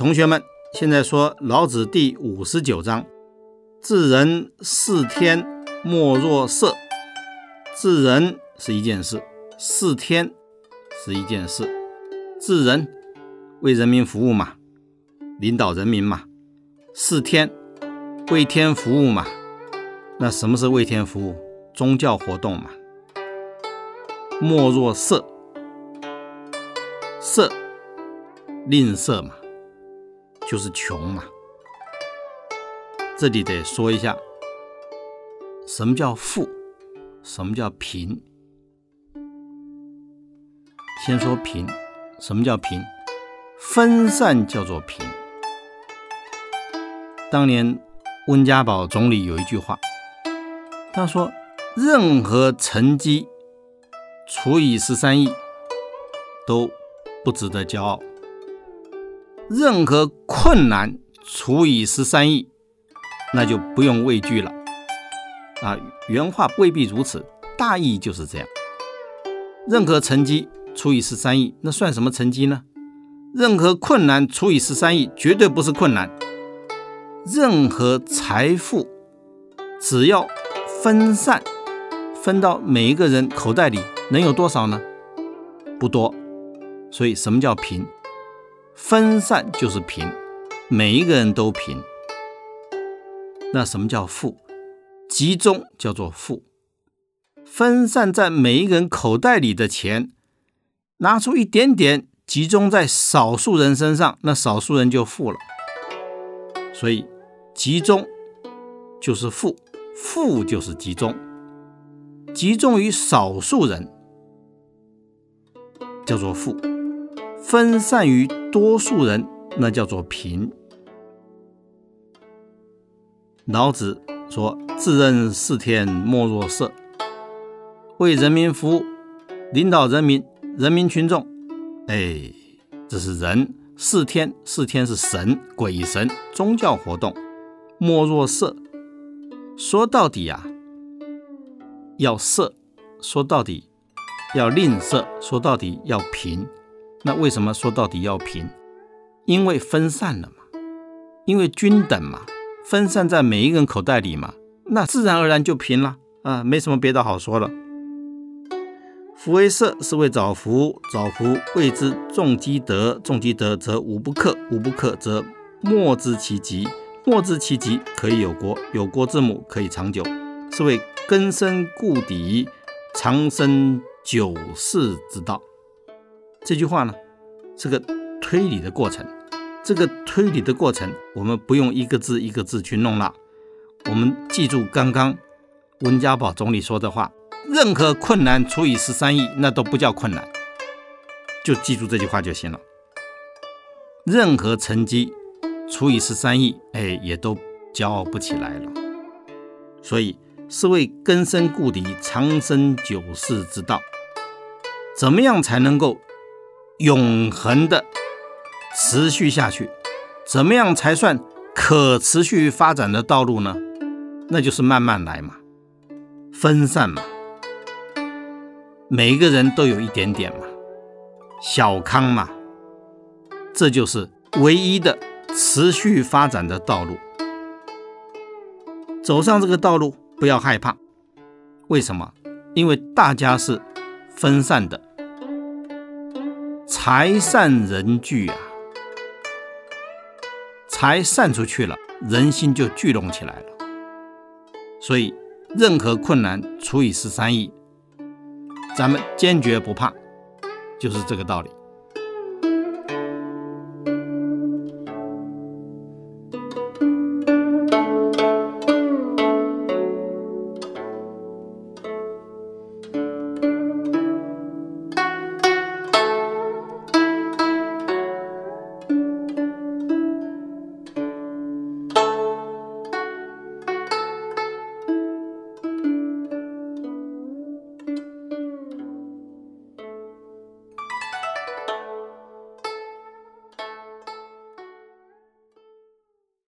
同学们，现在说老子第59章，治人4天，莫若色。治人是一件事，4天是一件事。治人为人民服务嘛，领导人民嘛。4天为天服务嘛。那什么是为天服务？宗教活动嘛。莫若色，色吝啬嘛，就是穷嘛。这里得说一下，什么叫富，什么叫贫。先说贫，什么叫贫？分散叫做贫。当年温家宝总理有一句话，他说任何成绩除以13亿都不值得骄傲，任何困难除以13亿那就不用畏惧了。原话未必如此，大意就是这样。任何成绩除以13亿，那算什么成绩呢？任何困难除以13亿，绝对不是困难。任何财富只要分散，分到每一个人口袋里，能有多少呢？不多。所以什么叫贫？分散就是贫，每一个人都贫。那什么叫富？集中叫做富。分散在每一个人口袋里的钱，拿出一点点集中在少数人身上，那少数人就富了。所以集中就是富，富就是集中。集中于少数人叫做富，分散于多数人那叫做贫。老子说治人4天，莫若色。为人民服务，领导人民，人民群众，这是人。4天，4天是神，鬼神，宗教活动。莫若色，说到底要色，说到底要吝啬，说到底要贫。那为什么说到底要贫？因为分散了嘛，因为均等嘛，分散在每一个人口袋里嘛，那自然而然就贫了没什么别的好说了。夫为色，是为早服，早服谓之重积德，重积德则无不克，无不克则莫知其极，莫知其极可以有国，有国之母可以长久，是为根深固底，长生久世之道。这句话呢，这个推理的过程，我们不用一个字一个字去弄了，我们记住刚刚温家宝总理说的话，任何困难除以13亿，那都不叫困难，就记住这句话就行了。任何成绩除以13亿，也都骄傲不起来了。所以是为根深固底，长生久世之道。怎么样才能够永恒的持续下去？怎么样才算可持续发展的道路呢？那就是慢慢来嘛，分散嘛，每一个人都有一点点嘛，小康嘛，这就是唯一的持续发展的道路。走上这个道路不要害怕，为什么？因为大家是分散的，财散人聚财散出去了，人心就聚拢起来了。所以任何困难除以13亿，咱们坚决不怕，就是这个道理。